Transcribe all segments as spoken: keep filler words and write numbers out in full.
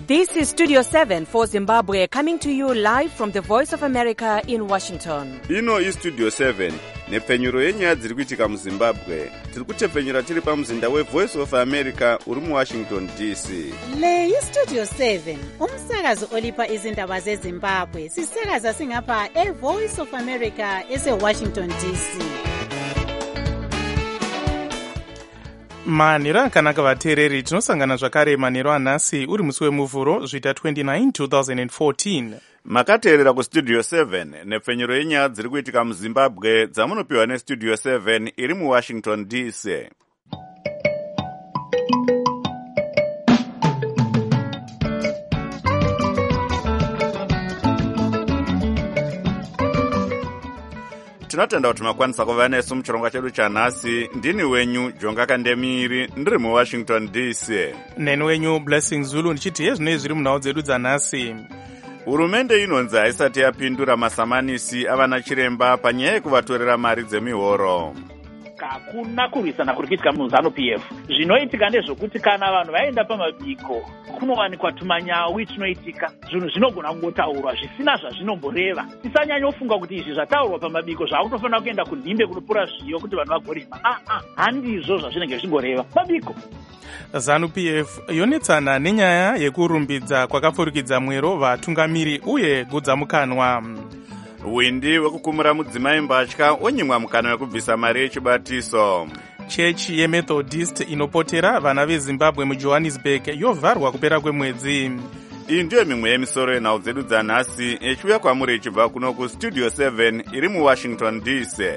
This is Studio seven for Zimbabwe, coming to you live from the Voice of America in Washington. Ino is Studio seven, nepfenyuro yenyaya dziri kuitika muZimbabwe. Tiri kutepfenyura tiri pamuzinda weVoice of America uri muWashington D C. Le iStudio seven, umsakazo olipa izindaba zeZimbabwe. Sisakaza singapha eVoice of America eseWashington D C. manhero akanaka vateereri, tinosangana zvakare manhero anhasi uri musi wemuvhuro zvita twenty-nine two thousand fourteen. Makateerera kuStudio seven nepfenyuro yenyaya dziri kuitika muZimbabwe dzamunopiwa neStudio seven iri muWashington D C. Tinotenda kuti makwanisa kuva nesu muchirongo chedu chanhasi. Ndini wenyu Jonga Kandemiri, ndiri muWashington D C. Neni wenyu Blessing Zulu, ndichiti yezvinoi zviri munhau dzedu dzanhasi. Hurumende inonzi haisati yapindura masamanisi avana chiremba panyaya yekuvatorera mari dzemihoro. Hakuna kurwisana kuri kuitika muZanu P F. Zvinoitika ndezvokuti kana vanhu vaenda pamabiko kunowanikwa tumanyawi tunoitika, zvinhu zvinogona kungotaurwa zvisina zvazvinomboreva. Tisanyanya kufunga kuti izvi zvataurwa pamabiko zvakutofanira kuenda kunhimbe kunopura zviyo kuti vanhu vagorema. Ah ah, handizvo zvazvinenge zvichingoreva mabiko. Zanu P F yonetsana nenyaya yekurumbidza kwakapfurikidza mwero vatungamiri uye gudzamukanwa. Windi wekukumura mudzimai mbatya onyimwa mukana wekubvisa mari yechibatiso. Chechi yeMethodist inopotera vana veZimbabwe muJohannesburg yovharwa kupera kwemwedzi. Iyi ndiyo mimwe yemisoro yenhau dzedu dzanhasi echiuya kwamuri ichibva kuno kuStudio seven iri muWashington D C.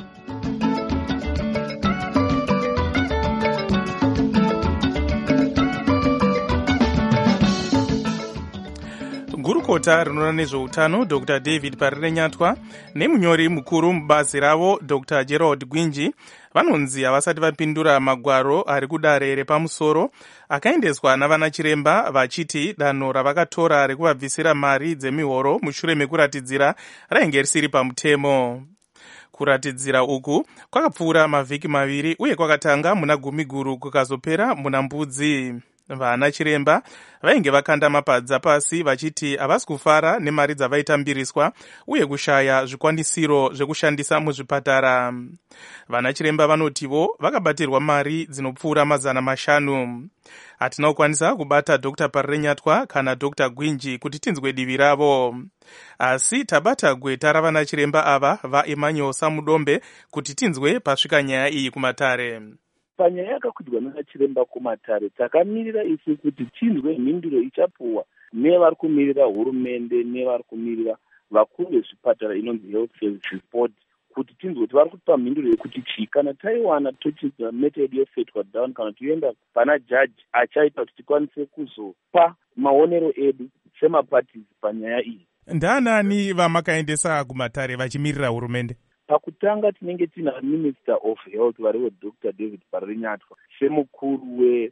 Gurukota rinoona nezveutano Doctor David Parirenyatwa nemunyori mukuru mubazi ravo Doctor Gerald Gwinji vanonzi havasati vapindura magwaro ari kudare repamusoro akaendeswa navana chiremba vachiti danho ravakatora rekuvabvisira mari dzemihoro mushure mekuratidzira rainge risiri pamutemo. Kuratidzira uku kwakapfuura mavhiki maviri uye kwakatanga muna Gumiguru kukazopera muna Mbudzi. Vana chiremba vainge vakanda mapadza pasi vachiti havasi kufara nemari dzavaitambiriswa uye kushaya zvikwanisiro zvekushandisa muzvipatara. Vana chiremba vanotivo vakabatirwa mari dzinopfuura mazana mashanu. Hatina kukwanisa kubata Doctor Parirenyatwa kana Doctor Gwinji kuti tinzwe divi ravo, asi tabata gweta ravana chiremba ava vaEmmanuel Samudombe kuti tinzwe pasvika nyaya iyi kumatare. Panyaya yakakwidwa navachiremba kumatare takamirira isu kuti tinzwe mhinduro ichapuwa nevari kumirira hurumende nevari kumirira vakuru vezvipatara inonzi Health Services Board, kuti tinzwe kuti vari kupa mhinduro yekuti chii. Kana taiwana tochiza method yosetwa down kana toenda pana jaji achaita kuti tikwanise kuzopa maonero edu semapatizi panyaya iyi. Ndaanani vamakaendesa kumatare vachimirira hurumende? Pakutanga tinenge tina Minister of Health variwo Doctor David Parirenyatwa semukuru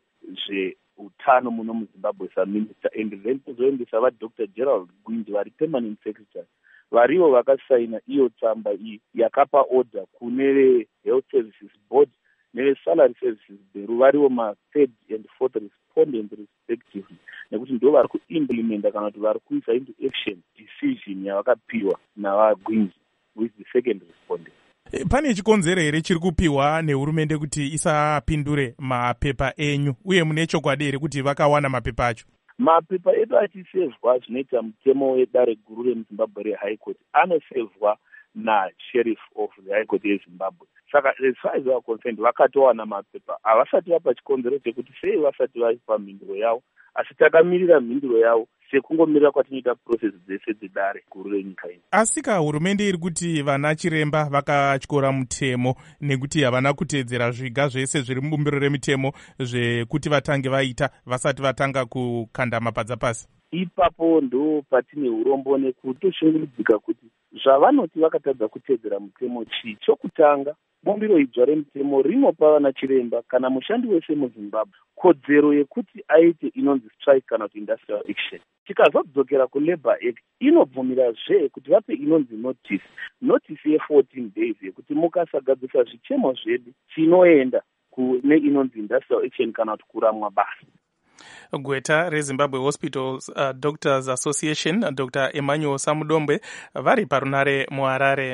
wezveutano muno muZimbabwe saminister, and then kuzoendesa vaDoctor Gerald Gwinji vari permanent secretary variwo vakasaina iyo tsamba iyi yakapa order kune Health Services Board neveSalary Services Bureau variwo ma-third and fourth respondent respectively, nekuti ndo vari kuimplementa kana kuti vari kuisa into action decision yavakapiwa navaGwinji with the second respondent. Pane chikonzero here chiri kupiwa nehurumende kuti isapindure mapepa enyu, uye mune chokwadi here kuti vakawana mapepa acho? Mapepa edu achisevhwa zvinoita mutemo wedare guru remuZimbabwe reHigh Court anosevhwa naSheriff of the High Court yeZimbabwe. Saka as far as they are concerned vakatowana mapepa, havasati vapa chikonzero chekuti sei vasati vaipa mhinduro yavo, asi takamirira mhinduro yavo sekungomirira kwatinoita process dzese dzedare guru renyika ino. Asika hurumende iri kuti vana chiremba vakatyora mutemo nekuti havana kuteedzera zviga zvese zviri mubumbiro remitemo zvekuti vatange vaita vasati vatanga kukanda mapadza pasi. Ipapo ndo patine urombo nekutoshungurudzika kuti zvavanoti vakatadza kuteedzera mutemo chii. Chokutanga, bumbiro idzva remutemo rinopa vana chiremba kana mushandi wese muZimbabwe kodzero yekuti aite inonzi strike kana kuti industrial action. Tikazodzokera kuLabour Act inobvumirazve kuti vape inonzi notice notice ye-fourteen days yekuti mukasagadzisa zvichemo zvedu chinoenda kune inonzi industrial action kana kuti kuramwa basa. gweta rezimbabwe hospitals uh, doctors association dr emmanuel samudombe vari parunare muharare.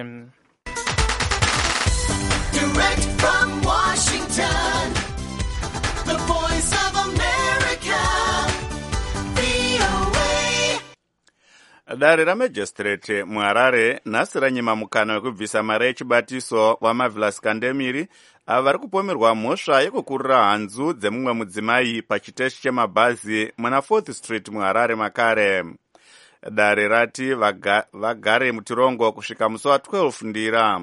Direct from Washington, the voice of America, V O A. Dare ramajistrate muharare nhasi ranyima mukana wekubvisa mari yechibatiso wamavilas kandemiri ava vari kupomerwa mhosva yekukurira hanzu dzemumwe mudzimai pachiteshi chemabhazi muna fourth street muharare makare. Dare rati vaga, vagare mutirongo kusvika musi wa twelve ndira.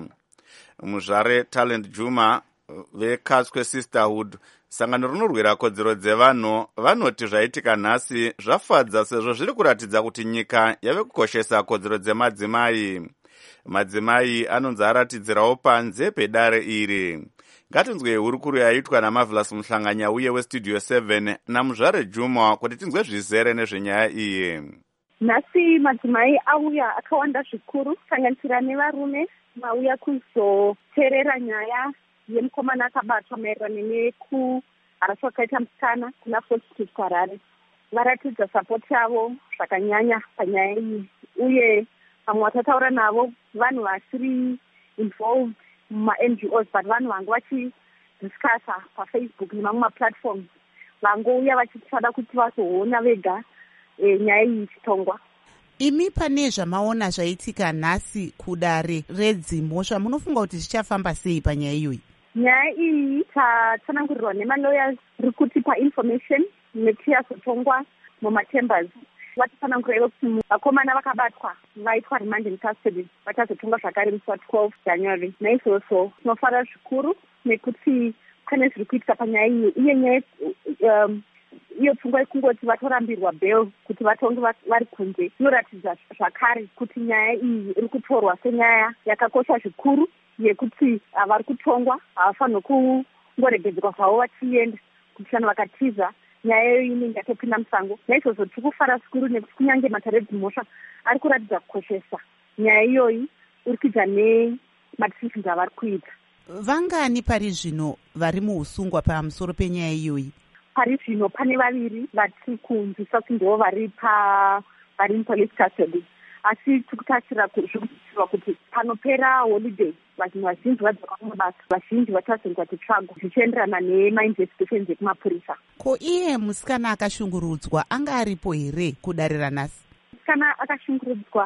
Muzvare Talent Juma vekaswe Sisterhood, sangano rinorwira kodzero dzevanhu, vanoti zvaitika nhasi zvafadza sezvo zviri kuratidza kuti nyika yave kukoshesa kodzero dzemadzimai. Madzimai anonzi aratidzirawo panze pedare iri. Ngatinzwe hurukuru yaitwa naMarvelous Muhlanganya uye weStudio seven naMuzvare Juma kuti tinzwe zvizere nezvenyaya iyi. Nhasi madzimai auya akawanda zvikuru kusanganisira nevarume vauya kuzoteerera nyaya yemukomana akabatwa maererano nekuharaswa kwakaita musikana kuna Fourth Street kuHarare. Varatidza sapoti yavo zvakanyanya panyaya iyi, uye vamwe watataura navo vanhu vasiri involved muma-N G Os but vanhu vange vachidiscassa paFacebook nemamwe maplatforms, vangouya vachitsvada kuti vazoona vega e, nyaya iyi ichitongwa. Imi pane zvamaona zvaitika nhasi kudare redzimhosva, munofunga kuti zvichafamba sei panyaya iyoyi? Nyaya iyi tatsanangurirwa nemalawyers ri kutipa information nechiyazotongwa mumachambers. Vatitsanangurira kuti vakomana vakabatwa vaitwa remand in custody vachazotongwa zvakare musi wa twelve January. Naizvozvo tinofara zvikuru nekuti pane zviri kuitika panyaya iyi, uye nyaya um, iyo pfungwa yekungoti vatorambirwa bail kuti vatonge vari kunze inoratidza zvakare kuti nyaya iyi iri kutorwa senyaya yakakosha zvikuru yekuti vari kutongwa havafanirwi kungoregedzerwa zvavo vachienda kuti kana vakatiza nyaya iyo inenge yatopinda musango. Naizvozvo tiri kufara zvikuru nekuti kunyange matare edzimhosva ari kuratidza kukoshesa nyaya iyoyi uri kuita nemadecisions avari kuita. Vangani pari zvino vari muusungwa pamusoro penyaya iyoyi? Pari zvino pane vaviri vatiri kunzwisa kuti ndivo vari pa vari mupolice custody, asi tiri kutasira zvirikuitirwa kuti panopera holiday vanhu vazhinji vadzoka kumabasa, vazhinji vachazonzwa titrago zvichienderana nemainvestigations ekumapurisa. Ko iye musikana akashungurudzwa anga aripo here kudarira nhasi? Musikana akashungurudzwa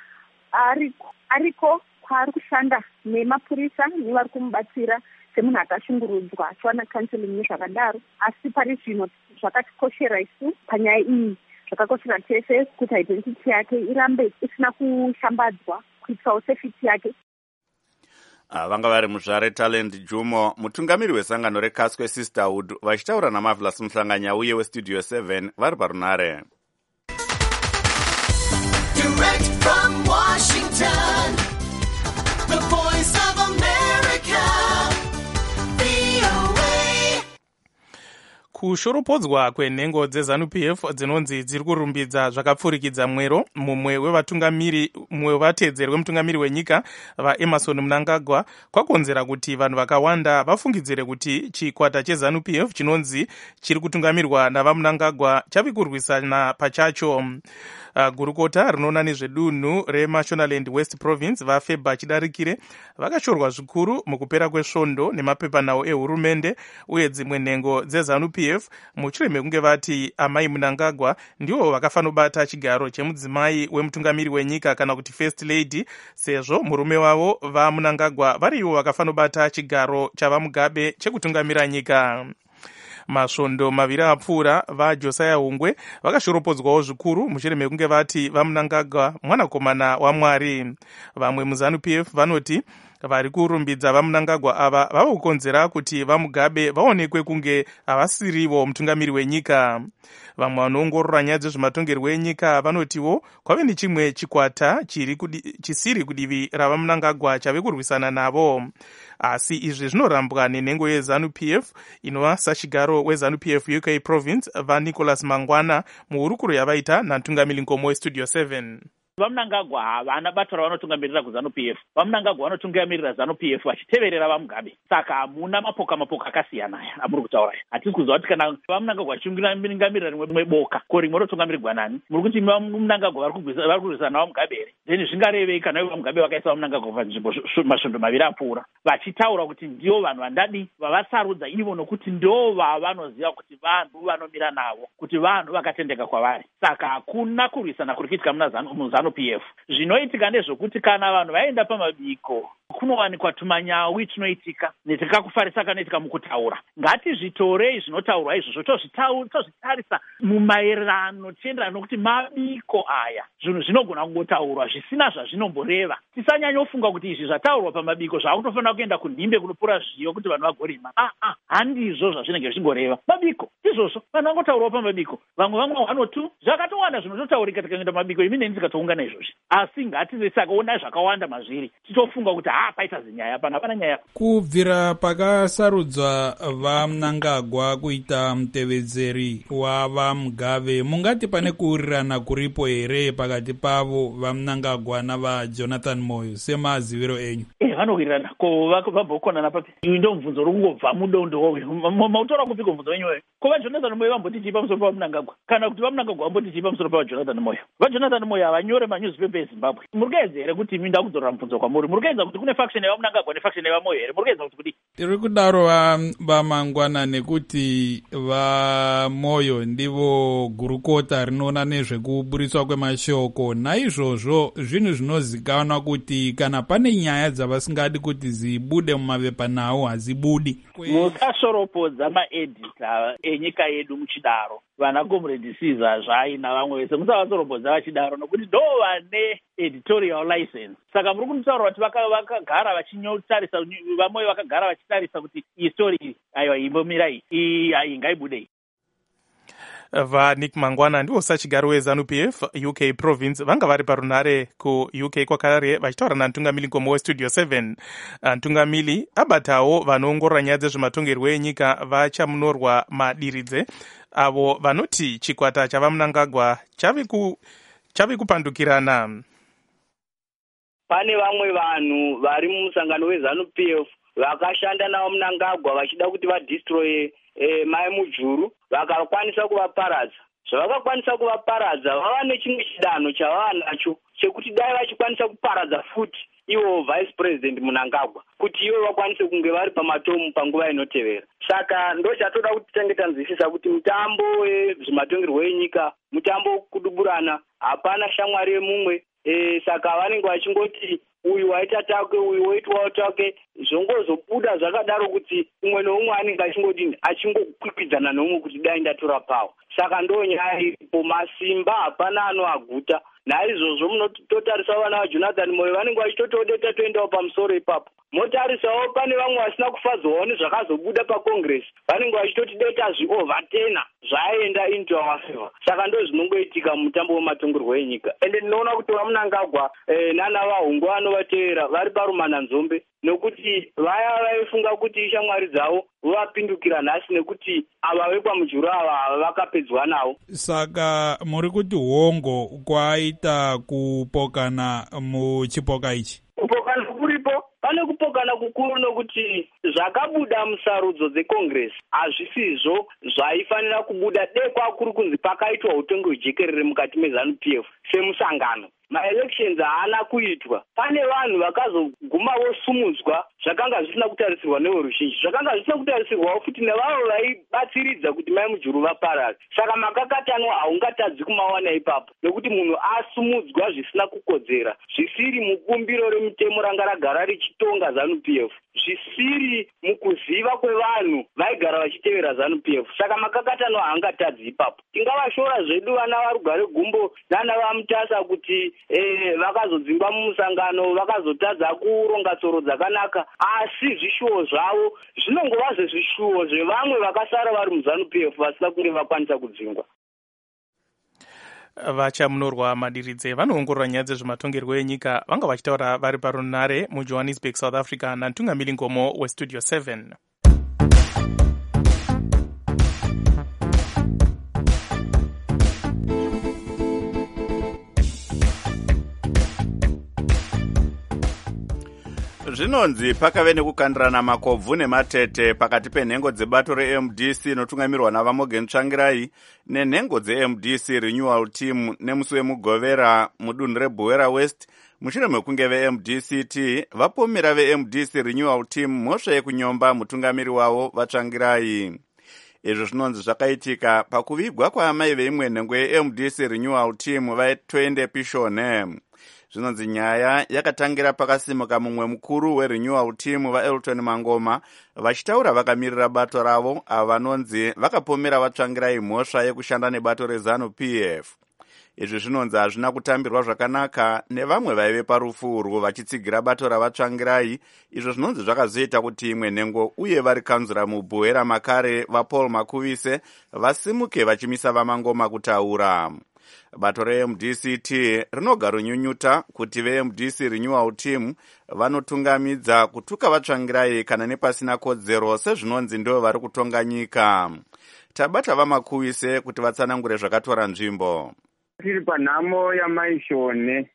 ariko ariko kwaari kushanda nemapurisa nevari kumubatsira semunhu akashungurudzwa achiwana counseling nezvakadaro. Asi pari zvino zvakatikoshera isu panyaya iyi, zvakakoshera tese kuti identity yake irambe isina kushambadzwa kuitirawo safety yake. Vanga vari Muzvare Talent Jumo, mutungamiri wesangano rekaswe Sisterhood, vachitaura naMarvelous Muhlanganya uye weStudio seven vari parunare. Direct from Washington, the voice of America, V O A. Kushoropodzwa kwenhengo dzeZANU-P F dzinonzi dziri kurumbidza zvakapfurikidza mwero, mumwe wevatungamiri mumwe wevatedzeri wemutungamiri wenyika vaEmerson Mnangagwa kwakonzera kuti vanhu vakawanda vafungidzire kuti chikwata cheZANU-P F chinonzi chiri kutungamirwa navaMnangagwa chavi kurwisana pachacho. Uh, gurukota rinoona nezvedunhu reMashonaland West Province vaFeba Chidarikire vakashorwa zvikuru mukupera kwesvondo nemapepanhau ehurumende uye dzimwe nhengo dzeZANU-P F mushure mekunge vati amai Mnangagwa ndivo vakafanobata chigaro chemudzimai wemutungamiri wenyika kana kuti first lady, sezvo murume wavo vaMnangagwa varivo vakafanobata chigaro chavaMugabe chekutungamira nyika. Masvondo maviri apfuura vaJosiah Hungwe vakashoropodzwawo zvikuru mushure mekunge vati vaMnangagwa mwanakomana waMwari. Vamwe muZANU-P F vanoti vari kurumbidza vaMnangagwa ava vava kukonzera kuti vaMugabe vaonekwe kunge havasirivo mutungamiri wenyika. Vamwe vanoongorora nyaya dzezvematongerwo enyika vanotiwo kwave nechimwe chikwata chiri kudi, chisiri kudivi ravaMnangagwa chave kurwisana navo. Asi izvi zvinorambwa nenhengo yeZANU-P F inova sachigaro weZANU-P F U K Province vaNicholas Mangwana muhurukuro yavaita natungamiri Nkomo weStudio seven. vamunangagwa havana bato ravanotungamirira kuzanu P F. Vamunangagwa vanotungamirira zanu P F vachiteverera vaMugabe. Saka hamuna mapoka mapoka akasiyana aya amuri kutaura. Hatisi kuziva kuti kana vamunangagwa vachitungamirira rimwe boka ko rimwe rotungamirigwa nani. Muri kuti vamunangagwa vari kurwisana vaMugabe here. Then zvingarevei kana ivo vaMugabe vakaisa vamunangagwa panzvimbo masvondo maviri apfuura vachitaura kuti ndivo vanhu vandadi vavasarudza ivo nokuti ndo vavanoziva kuti vanhu vanomira navo kuti vanhu vakatendeka kwavari. Saka hakuna kurwisana kuri kuitika muzanu P F. Zvinoitika ndezvokuti kana vanhu vaenda pamabiko kunowanikwa tumanyawi tunoitika netikakufarisa kanoitika mukutaura. Ngatizvitorei zvinotaurwa izvozvo tozvitarisa mumaererano tichienderana nokuti mabiko aya zvinhu zvinogona kungotaurwa zvisina zvazvinomboreva. Tisanyanyofunga kuti izvi zvataurwa pamabiko zvakutofanira kuenda kunhimbe kunopura zviyo kuti vanhu vagorima. Ah ah handizvo zvazvinenge zvichingoreva. Mabiko izvozvo vanhu vangotaurwa pamabiko. Vamwe vamwe vanotu zvakatowanda zvinototaurika tikaenda mabiko imi neni tikatoungana izvozvi. Asi ngatisakaona zvakawanda mazviri titofunga kuti ha paita zinyaya pana pana nyaya. Kubvira pakasarudzwa vaMnangagwa kuita mutevedzeri wavaMugabe, mungati pane kuurirana kuripo here pakati pavo vaMnangagwa navaJonathan Moyo semaziviro enyu? Eh, vanowirirana ko vabhokonana papi. Iwi ndo mubvunzo rokungobva mudondo woyo. Mautora kupika mubvunzo wenyu weyo. Ko vaJonathan Moyo vamboti chipa musoro pavaMnangagwa kana kuti vaMnangagwa vamboti chipa musoro pavaJonathan Moyo. VaJonathan Moyo havanyore manyuzipepa eZimbabwe. Murikuedza here kuti imi ndakudzorera mubvunzo kwamuri? Murikuedza kuti kune faction yevaMnangagwa nefaction yevaMoyo here? Murikuedza kuti kudi? Tiri kudaro vaMangwana nekuti vaMoyo ndivo gurukota rinoona nezvekuburiswa kwemashoko. Naizvozvo zvinhu zvinozikanwa kuti kana pane nyaya dzavasingadi kuti zibude mumapepanhau hadzibudi. Musasoropodza maedita enyika yedu muchidaro. Vana Comrade Caesar zvai navamwe vese musavasoropodza vachidaro nokuti ndo vane editorial license. Saka muri kunitaura kuti vakagara vachinyotarisa vaMoyo vakagara vachitarisa kuti iyi story iyi aiwa imbomirai iyi ai ngaibudei. VaNick Mangwana ndivo sachigaro weZanu P F U K province vanga vari parunare kuU K kwakare vachitaura naNtungamili Ngomo weStudio seven. Ntungamili abatawo vanoongorora nyaya dzezvematongerwo enyika vachamunorwa madiridze avo vanoti chikwata chavaMnangagwa chavi ku chavi kupandukirana. Pane vamwe vanhu vari mumusangano weZanu P F vakashanda navo Mnangagwa vachida kuti vadestroye eh, Mai Mujuru vakakwanisa kuvaparadza. Zvavakakwanisa kuvaparadza vava nechimwe chidanho chavava nacho chekuti dai vachikwanisa kuparadza futi ivo vice president Mnangagwa kuti ivo vakwanise kunge vari pamatomu panguva inotevera. Saka ndo chatoda kuti tange tanzwisisa kuti mutambo wezvematongerwo enyika mutambo kuduburana hapana shamwari yemumwe. E, saka vanenge vachingoti uyu waita takwe uyu waitwawo takwe zvongozobuda zvakadaro kuti umwe noumwe anenge achingodini achingokwikwidzana nomumwe kuti dai ndatora pawo. Saka ndo nyaya iripo, masimba hapana anoaguta. Naizvozvo munototarisa vana vaJonathan Moyo vanenge vachitotodeta toendawo pamusoro ipapo. Motarisawo pane vamwe vasina kufadzwawo nezvakazobuda paCongress vanenge vachitoti deta zviovhatena zvaenda into our favor. Saka ndo zvinongoitika mumutambo wematongerwo enyika. Ende ndinoona kuti vaMnangagwa eh, nana vahungu vanovatevera vari parumana nzombe nokuti vaya vaifunga kuti ishamwari dzavo vapindukira nhasi nekuti ava vekwaMujuru ava vakapedzwa navo. Saka muri kuti hongo kwaita kupokana muchipoka ichi? Kupokana kuripo, pane kupokana kukuru nokuti zvakabuda musarudzo dzeCongress hazvisizvo zvaifanira kubuda dekwa kuri kunzi pakaitwa utongi hwejekerere mukati meZanu P F semusangano. Maelections haana kuitwa. Pane vanhu vakazoguma vosumudzwa zvakanga zvisina kutarisirwa neveruzhinji, zvakanga zvisina kutarisirwawo futi nevavo vaibatsiridza kuti Mai Mujuru vaparare. Saka makakatanwa haungatadzi kumawana ipapo nekuti munhu asumudzwa zvisina kukodzera, zvisiri mubumbiro remutemo ranga ragara richitonga Zanu P F, zvisiri mukuziva kwevanhu vaigara vachitevera Zanu P F. Saka makakatanwa haangatadzi ipapo. Tingavashora zvedu vana vaRugare Gumbo nana vaMutasa kuti Eh, vakazodzingwa mumusangano vakazotadza kuronga tsoro dzakanaka, asi zvishuwo zvavo zvinongova zvezvishuwo zvevamwe vakasara vari muZanu P F vasina kunge vakwanisa kudzingwa. Vachamunorwa madiridze vanoongorora nyaya dzezvematongerwo enyika vanga vachitaura vari parunare muJohannesburg, South Africa naNtungamili Ngomo weStudio seven. Zvinonzi pakave nekukandirana makobvu nematete pakati penhengo dzebato re-M D C inotungamirwa navaMorgan Tsvangirai nenhengo dze-M D C Renewal Team nemusi wemugovera mudunhu reBuera West mushure mekunge ve-M D C T vapomera ve-M D C Renewal Team mhosva yekunyomba mutungamiri wavo vaTsvangirai. Izvo zvinonzi zvakaitika pakuvigwa kwaamai veimwe nhengo ye-M D C Renewal Team vaTwende Pishone. Zvinonzi nyaya yakatangira pakasimuka mumwe mukuru weRenewal Team vaElton Mangoma vachitaura vakamirira bato ravo avo vanonzi vakapomera vaTsvangirai mhosva yekushanda nebato reZANU-P F. Izvi zvinonzi hazvina kutambirwa zvakanaka nevamwe vaive parufu urwu vachitsigira bato ravaTsvangirai, izvo zvinonzi zvakazoita kuti imwe nhengo uye vari kanzura muBuera Makare vaPaul Makuvise vasimuke vachimisa vaMangoma kutaura. Bato re-M D C T rinogara nyunyuta kuti ve-M D C Renewal Team vanotungamidza kutuka vaTsvangirai kana nepasina kodzero sezvinonzi ndo vari kutonga nyika. Tabata vaMakuvise kuti vatsanangure zvakatora nzvimbo. Tiri panhamo yamaishone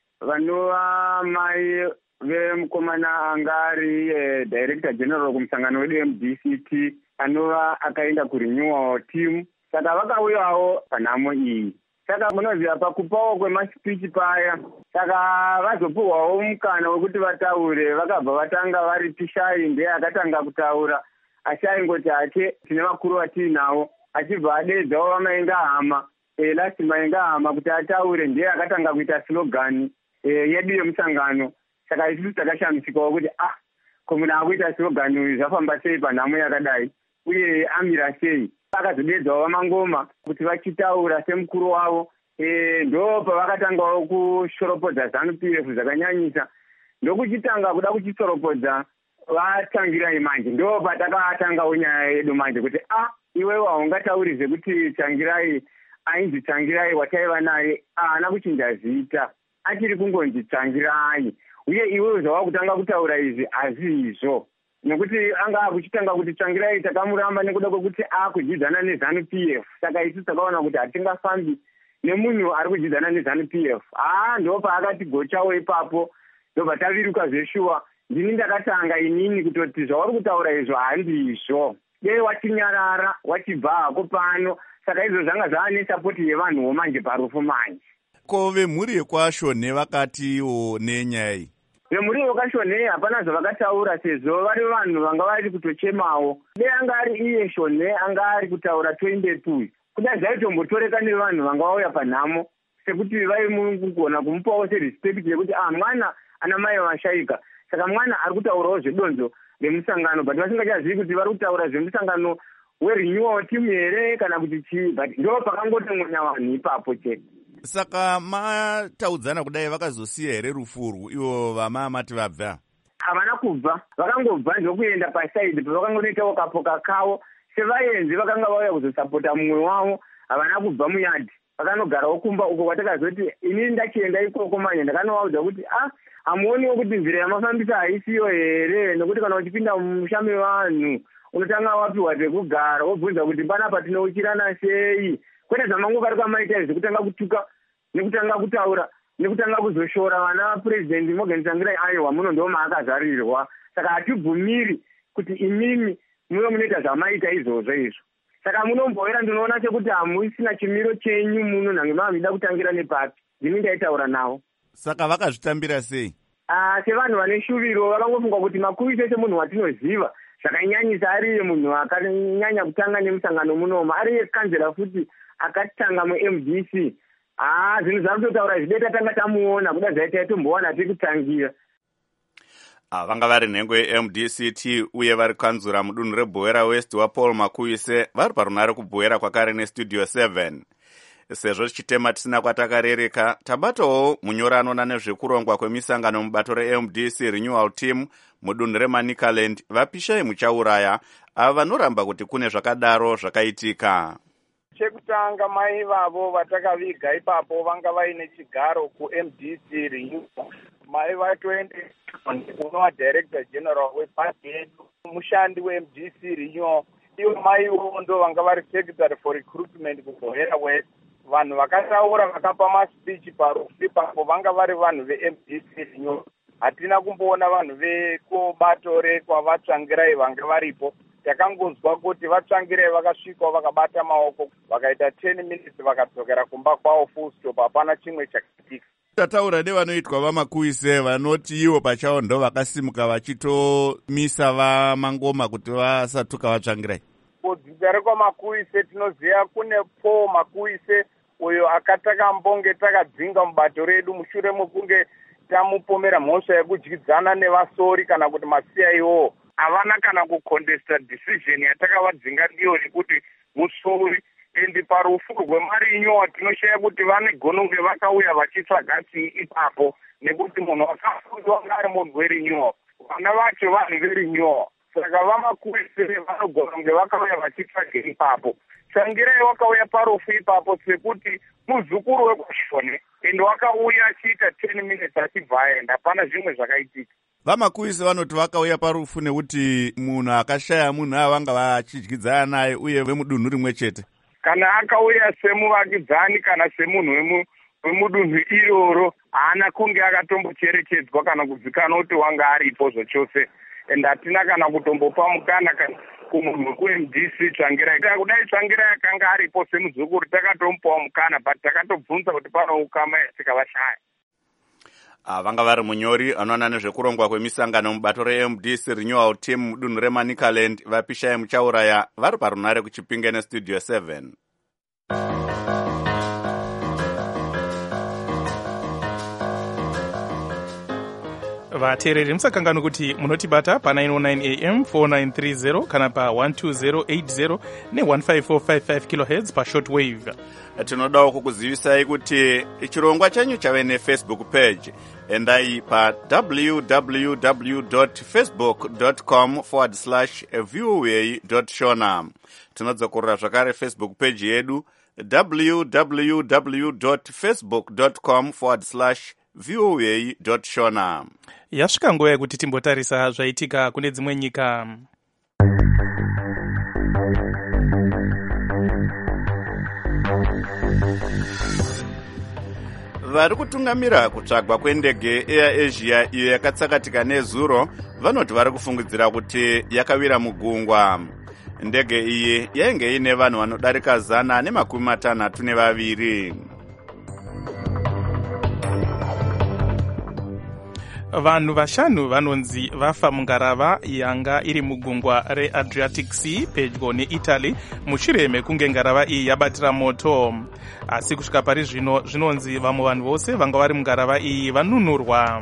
vanova mai vemukomana angari eh, Director General kumusangano wedu M D C T anova akaenda kuRenewal Team, saka vakauyawo panhamo iyi. Saka munoziva pakupawo kwemasipichi paya, saka vazopuhwawo mukana wekuti vataure, vakabva vatanga vari Pishai ndiye akatanga kutaura, asi aingoti ake tine vakuru vatiinavo, achibva adedzawo vamaenga hama e, lasi maenga hama kuti ataure ndiye akatanga kuita slogani e, yedu yemusangano. Saka isusu takashamisikawo kuti ah, ko munhu akuita slogani uyu zvafamba sei panhamo yakadai uye amira sei. Vakazodedzawo vaMangoma kuti vachitaura semukuru wavo e, ndo pavakatangawo kushoropodza ZANU-P F zvakanyanyisa. Ndokuchitanga kuda kuchisoropodza vaTsvangirai manje, ndo patakatangawo nyaya yedu manje kuti ah, iwewe haungataurizve kuti Tsvangirai ainzi Tsvangirai wataiva naye haana kuchinja zita, achiri kungonzi Tsvangirai, uye iwewe zvawakutanga kutaura izvi hazizvo. Nekuti anga akuchitanga kuti Tsvangirai takamuramba nekuda kwekuti akujidzana neZANU-P F, saka isu takaona kuti hatingafambi nemunhu ari kujidzana neZANU-P F. Ah, ndo paakatigochawo ipapo, ndobva taviruka zveshuwa. Ndini ndakatanga inini kutoti zvauri kutaura izvo handizvo. Dei watinyarara wachibva hako pano, saka izvo zvanga zvava nesapoti yevanhuwo manje parufu manje. Ko vemhuri yekwashone vakatiwo nenyaya iyi? Vemhuri yekwashone hapana zvavakataura sezvo vari vanhu vanga vari kutochemawo. Dei anga ari iye Shone anga ari kutaura twenty-two. Kudai zvaitombotoreka nevanhu vanga vauya panhamo sekuti vaimugona kumupawo serespect yekuti ah, mwana ana mai vashaika. Saka mwana ari kutaurawo zvedonzo remusangano, but vasingachazivi kuti vari kutaura zvemusangano weRenewal Team here kana kuti chii, but ndo pakangoti mwonya vanhu ipapo chete. Saka mataudzana kudai vakazosiya here rufu urwu ivo vamamati vabva? Havana kubva, vakangobva ndokuenda pasaidi pavakangonoitawo kapoka kavo sevaenzi vakanga vauya kuzosapota mumwe wavo. Havana kubva muyadhi, vakanogarawo kumba uko kwatakazoti inini ndachienda ikoko manje ndakanovaudza kuti ah, hamuoniwo kuti nzira yamafambisa haisiyo here, nokuti kana uchipinda mumusha mevanhu unotanga wapiwa zvekugara wobvunza kuti panapa tinouchirana sei, kwete zvamangoka rikwamaita izvi kutanga kutuka nekutanga kutaura nekutanga kuzoshora vana President Morgan Tsvangirai aiwa muno ndo maakazarirwa. Saka hatibvumiri kuti imimi muno munoita zvamaita izvozvo izvo. Saka munomboera ndinoona sekuti hamusina chimiro chenyu muno nange mavida kutangira nepapi. Ndini ndaitaura navo. Saka vakazvitambira sei? Ah, sevanhu vane shuviro vakangofunga kuti Makuvise semunhu watinoziva, zvakanyanyisa ariye munhu akanyanya kutanga nemusangano munomu, ariye kanzera futi akatanga mu-M D C. Ah, zvinhu zvakutotaura zvidei tatanga tamuona kuda zvaita tombowana tikutangira. Ah, vanga vari nhengo ye-M D C T uye vari kanzura mudunhu reBuera West waPaul Makuvise vari parunare kubhuera kwakare neStudio seven. Sezvo chitema tisina kwatakarereka, tabatawo munyori anoona nezvekurongwa kwemisangano mubato re-M D C Renewal Team mudunhu reManicaland vaPishai muchauraya ava vanoramba kuti kune zvakadaro zvakaitika. Chekutanga mai vavo vatakaviga ipapo vanga vaine chigaro ku-M D C Renewal. Mai vaTwende unova Director General wepati yedu, mushandi we-M D C Renewal. Ivo maivo ndo vanga vari Secretary for Recruitment kuBuera West. Vanhu vakataura vakapa maspeech parufu ipapo vanga vari vanhu ve-M D C Renewal. hatina kumboona vanhu vekubato rekwavatsvangirai vanga varipo. Takangozwa kuti vatsvangirai vakasvikawo vakabata maoko vakaita ten minutes vakadzokera kumba kwavo full stop, hapana chimwe chakaitika. Tataura nevanoitwa vamakuise vanoti ivo pachavo ndo vakasimuka vachitomisa vamangoma kuti vasatuka vatsvangirai. Kudzidza rekwamakuise tinoziva kune Paul Makuise uyo akataka mbonge takadzinga mubato redu mushure mekunge tamupomera mhosva yekudyidzana nevasori kana kuti masiya iwowo. Havana kana kucontesta decision yatakavadzinga ndiyo nekuti musori. Endi parufu rwemarinyo tinoshaya kuti vane gononge vakauya vachitsvaga tii ipapo nekuti munhu wakafundwa ngari munhu werinyo. Vana vacho vanhu verinyo. Saka vamakuise vanogononge vakauya vachitsvaga ipapo. Tsangirai wakauya parufu ipapo sekuti muzukuru wekushone ende wakauya achiita ten minutes achibva aenda, hapana zvimwe zvakaitika. Vamakuise vanoti vakauya parufu nekuti munhu akashaya munhu ava vanga vachidyidzana naye uye vemudunhu rimwe chete. Kana akauya semuvakidzani kana semunhu wemudunhu iroro haana kunge akatombocherechedzwa kana kuzikanwa kuti wanga aripo zvachose. Ende hatina kana kutombopa mukana kumunhu wekuM D C Tsvangirai. Kudai Tsvangirai akanga aripo semuzukuru takatomupawo mukana, but takatobvunza kuti pano ukama yatikavashaya. Vanga vari munyori anoona nezvekurongwa kwemisangano mubato reM D C Renewal Team mudunhu reManicaland vapishai muchauraya vari parunare kuchipinge nestudio seven. vateereri musakangani kuti munotibata pa nine oh nine A M four nine three zero kana pa one two zero eight zero ne one five four five five kilohertz pa shortwave. Tinodawo kukuzivisai kuti chirongwa chenyu chave nefacebook page. Endai pa w w w dot facebook dot com forward slash voa dot shona. Tinodzokorera zvakare Facebook page yedu w w w dot facebook dot com forward slash voa dot shona. Yasvika nguva yekuti timbotarisa zvaitika kune dzimwe nyika. Vari kutungamira kutsvagwa kwendege Air Asia iyo yakatsakatika nezuro vanoti vari kufungidzira kuti yakawira mugungwa. Ndege iyi yainge ine vanhu vanodarika zana nemakumi matanhatu nevaviri. Vanhu vashanu vanonzi vafa mungarava yanga iri mugungwa reAdriatic Sea pedyo neItaly mushure mekunge ngarava iyi yabatira moto. Asi kusvika pari zvino zvinonzi vamwe vanhu vose vanga vari mungarava iyi vanunurwa.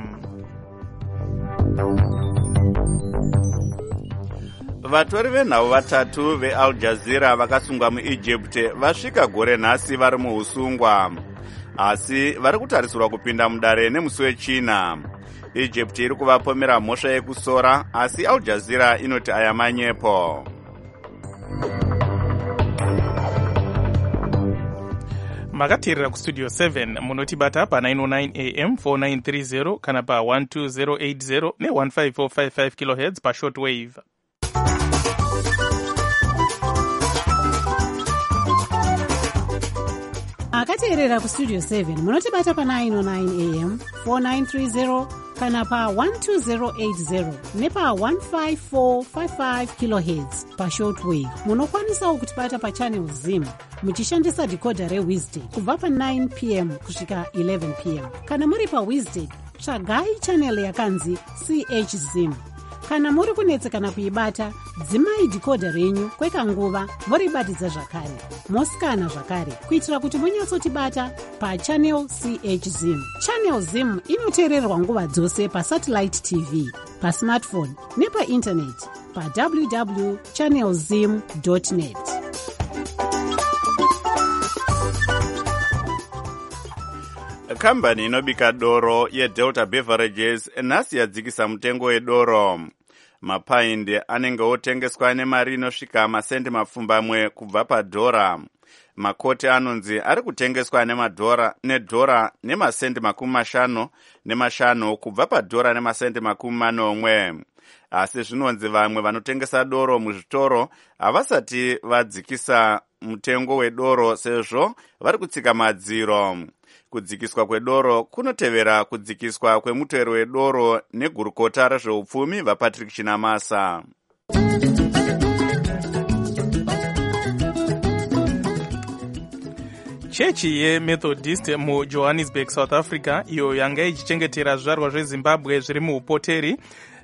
Vatori venhau vatatu veAl Jazeera vakasungwa muEgypt vasvika gore nhasi vari muusungwa. Asi vari kutarisirwa kupinda mudare nemusi wechina. Egypt iri kuvapomera mhosva yekusora, asi Al Jazeera inoti aya manyepo. Makateerera kustudio seven munotibata pa nine oh nine A M four nine three zero kana pa one two zero eight zero ne one five four five five kilohertz pa shortwave. Akateerera kustudio seven munotibata pa nine oh nine A M four nine three zero kana pa one two zero eight zero ne pa one five four five five kilohertz pa shortwave. Munokwanisawo kutibata pa channel Zim muchishandisa decoder reWizard kubva pa nine p m kusvika eleven p m. Kana muri pa Wizard tsvagai channel yakanzi C H Zim. Kana muri kunetsekana kuibata, dzimai decoder renyu kwekanguva voribatidza zvakare. Mosikana zvakare kuitira kuti munyatsotibata pa channel C H Zim. Channel Zim inoteererwa nguva dzose pa satellite T V, pa smartphone nepa internet pa w w w dot channel zim dot net. Kambani inobika doro yeDelta Beverages nhasi yadzikisa mutengo wedoro. Mapaindi anenge otengeswa nemari inosvika masendi mapfumbamwe kubva padhora. Makoti anonzi ari kutengeswa nemadhora nedhora nemasendi makumi mashanu nemashanu kubva padhora nemasendi makumi manomwe. Asi zvinonzi vamwe vanotengesa doro muzvitoro havasati vadzikisa mutengo wedoro sezvo vari kutsika madziro. Kudzikiswa kwedoro kunotevera kudzikiswa kwemutero wedoro negurukota rezveupfumi vaPatrick Chinamasa. Chechi yeMethodist muJohannesburg, South Africa, iyo yanga ichichengetera zvizvarwa zveZimbabwe zviri muupoteri,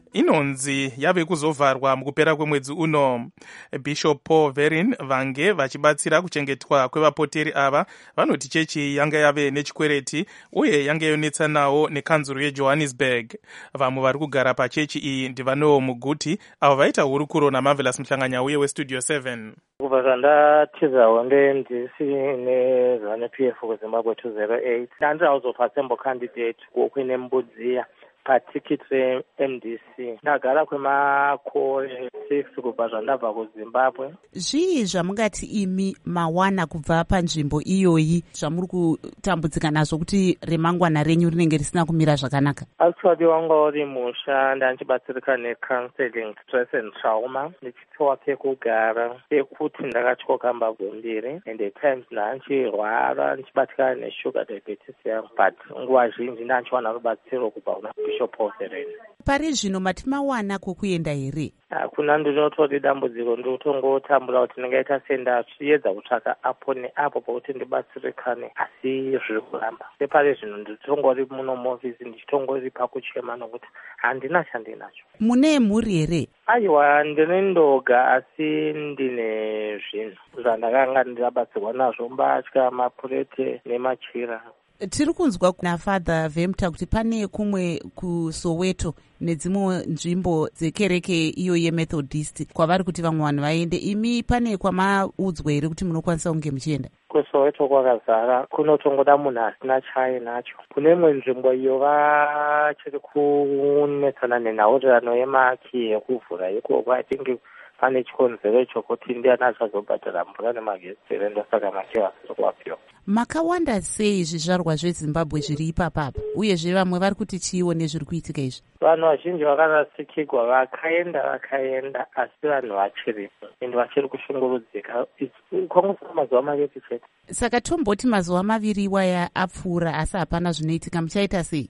inonzi yave kuzovharwa mukupera kwemwedzi uno. Bishop Paul Verin vange vachibatsira kuchengetwa kwevapoteri ava vanoti chechi yanga yave nechikwereti uye yanga yonetsanawo nekanzuro yeJohannesburg. Vamwe vari kugara pachechi iyi ndivanowo Muguti, avo vaita hurukuro naMarvelous Mhlanganyauye weStudio seven. Kubva zvandatiza honde ndisi neZANU-P F kuZimbabwe two oh eight, ndandiri House of Assembly candidate wokwene Mbudziya patikiti re-M D C. Ndagara kwemakore six kubva zvandabva kuZimbabwe. Zvii zvamungati imi mawana kubva panzvimbo iyoyi zvamuri kutambudzika nazvo kuti remangwana renyu rinenge risina kumira zvakanaka? Actually wanga uri musha ndandichibatsirika necounseling stress and trauma, ndichipiwa pekugara pekuti ndakatyoka mbabwe mbiri, and at times ndanchirwara ndichibatikana neshuga diabetes yangu, but nguva zhinji ndanchiwana rubatsiro kubva kuna Bishop Osereni. Pari zvino mati mawana kokuenda here? Hakuna, ndinotori dambudziko ndotongotambura kuti ndingaita senda chiedza kutsvaka apo neapo pokuti ndibatsirikane, asi zviri kuramba. Separi zvino nditongori muno muofisi ndichitongori pakuchema nokuti handina chandinacho. Mune mhuri here? Aiwa, ndine ndoga asi ndine zvinhu zvandakanga ndirabatsirwa nazvo, mbatya, mapurete nemachira. Tiri kunzwa naFather Vemta kuti pane kumwe kuSoweto nedzimwe nzvimbo dzekereke iyo yeMethodist kwavari kuti vamwe vanhu vaende. Imi pane kwamaudzwa here kuti munokwanisa kunge muchienda? KuSoweto kwakazara, kunotongoda munhu asina chai nacho. Kune imwe nzvimbo iyo vachiri kunetsana nenhaurirano yemaki yekuvhura ikoko. I think pane chikonzero chokuti ndiani achazobhadhara mvura nemagesi rendo, saka maki vasiri kuvapiwa. Makawanda sei zvizvarwa zveZimbabwe zviri ipapapa, uyezve vamwe vari kuti chiiwo nezviri kuitika izvi? Vanhu vazhinji vakarasikirwa, vakaenda vakaenda, asi vanhu vachiripo ende vachiri kushungurudzika. Kwangosara mazuva maviri chete. Saka tomboti mazuva maviri iwaya apfuura asi hapana zvinoitika, muchaita sei?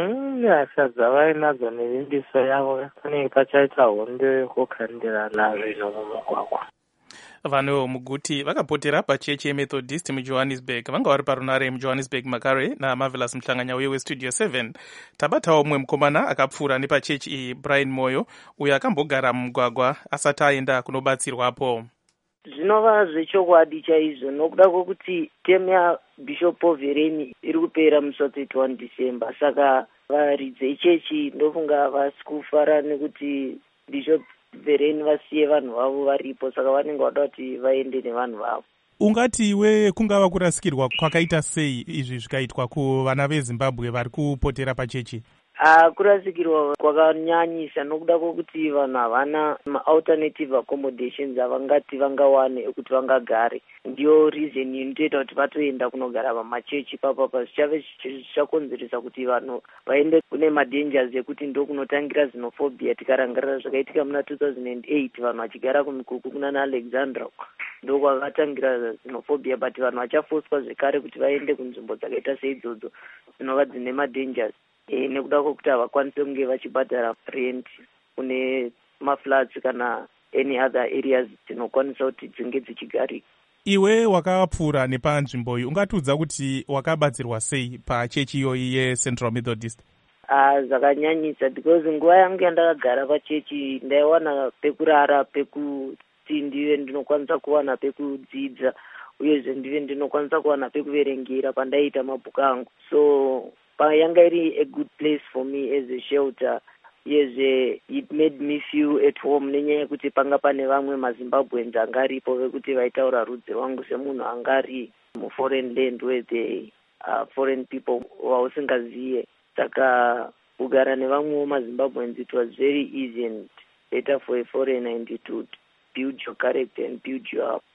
Hasha dzavainadzo nevimbiso yavo, panenge pachaita hondo yekukandirana zvinhu mumugwagwa. Vanhu Muguti vakapotera pachechi yeMethodist muJohannesburg vanga vari parunare muJohannesburg Makare naMarvelous Mhlanganyauye weStudio seven. Tabatawo mumwe mukomana akapfuura nepachechi iyi, Brian Moyo, uyo akambogara mumugwagwa asati aenda kunobatsirwapo. Zvinova zvechokwadi chaizvo nokuda kwokuti temu yaBishop Vereni iri kupera musi wa thirty-one December, saka varidzi vechechi ndofunga vasi kufara nekuti Bishop Vereni vasiye vanhu vavo varipo, saka vanenge vada kuti vaende nevanhu vavo. Ungati iwe kungava kurasikirwa kwakaita sei izvi zvikaitwa kuvana veZimbabwe vari kupotera pachechi? Ah, kurasikirwa kwakanyanyisa nokuda kwokuti vanhu havana ma-alternative accommodations avangati vangawane ekuti vangagare. Ndiyo reason inotoita kuti vatoenda kunogara pamachechi papapa. Zvichave zvichakonzeresa kuti vanhu vaende kune madangers ekuti ndo kunotangira xenophobia. Tikarangarira zvakaitika muna two thousand eight vanhu vachigara kumikuku kuna naAlexandra ndo kwakatangira xenophobia, but vanhu vachafoswa zvekare kuti vaende kunzvimbo dzakaita seidzodzo dzinova dzine madangers. E, nekuda kwokuti havakwanise kunge vachibhadhara rent kune maflats kana any other areas dzinokwanisa kuti dzinge dzichigarika. Iwe wakapfuura nepanzvimbo iyi, ungatiudza kuti wakabatsirwa sei pachechi iyoyi yeCentral Methodist? Ah, zvakanyanyisa because nguva yangu yandakagara pachechi ndaiwana pekurara, pekuti ndive ndinokwanisa kuwana pekudzidza, uyezve ndive ndinokwanisa kuwana pekuverengera pandaiita mabhuku angu. So yanga iri a good place for me as a shelter. Yes, uh, it made me feel at home nenyaya yekuti panga pane vamwe maZimbabweans angaripo vekuti vaitaura rudzi rwangu semunhu angari muforeign land where the uh, foreign people vausingaziye. Saka kugara nevamwewo maZimbabweans, it was very easy and better for a foreigner and to build your character and build you up.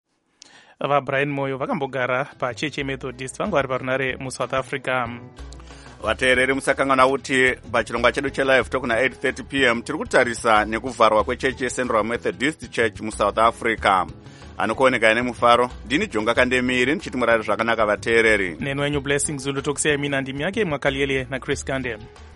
VaBrian Moyo vakambogara pachechi yeMethodist vanga vari parunare muSouth Africa. Vateereri musakangana kuti pachirongwa chedu chelive tokuna eight thirty p m tiri kutarisa nekuvharwa kwechechi yeCentral Methodist Church muSouth Africa. anokuoneka nemufaro. Ndini Jonga Kandemiri ndichiti murari zvakanaka vateereri. Neni wenyu Blessing Zulu tokusiyai mina ndimi yake Mwakaliele na Chris Kandem.